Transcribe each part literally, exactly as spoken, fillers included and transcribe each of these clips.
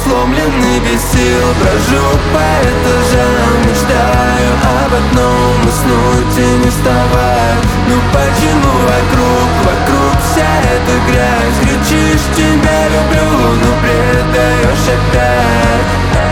сломленный без сил, брожу по этажам, мечтаю об одном — уснуть и не вставать. Ну почему вокруг, вокруг вся эта грязь? Кричишь: тебя люблю, но предаешь опять.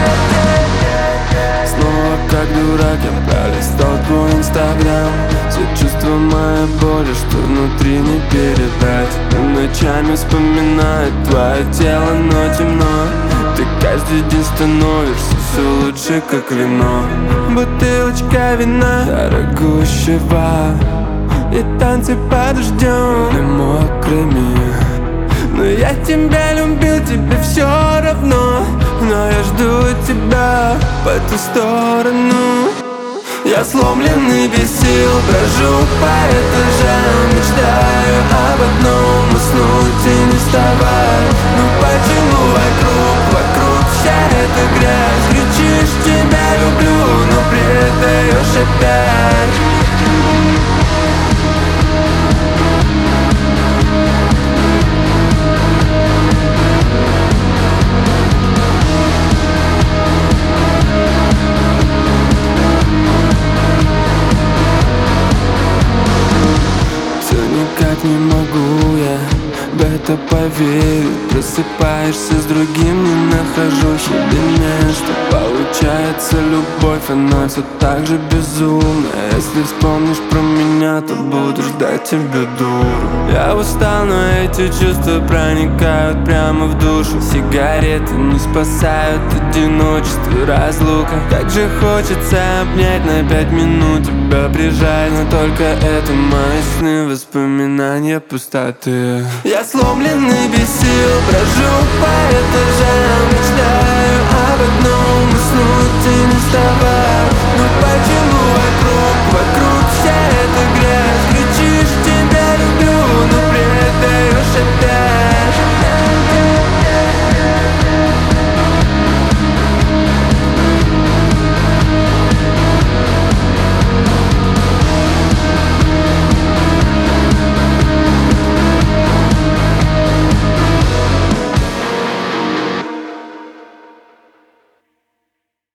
Снова как дурак я пролистал твой инстаграм. Все чувства, моя боль, что внутри не передать. Ночами вспоминаю твое тело, но темно. Ты каждый день становишься все лучше, как вино. Бутылочка вина дорогущего и танцы под дождем и мокрыми. Но я тебя любил, тебе все равно. Но я жду тебя по ту сторону. Я сломленный без сил, брожу по этажам, мечтаю об одном — уснуть и не вставать. Ну почему вокруг, вокруг вся эта грязь? Кричишь: тебя люблю, но предаешь опять. Никак не могу я в это поверить. Просыпаешься с другим, не нахожу себе места. Получается любовь, она все так же безумна. Если вспомнишь про меня, то буду ждать тебя, дуру. Я устал, но эти чувства проникают прямо в душу. Сигареты не спасают одиночество и разлука. Как же хочется обнять на пять минут, тебя прижать, но только это мои сны, воспоминания пустоты. Я сломленный без сил, брожу по этажам, мечтаю об одном — уснуть и не вставать. Но почему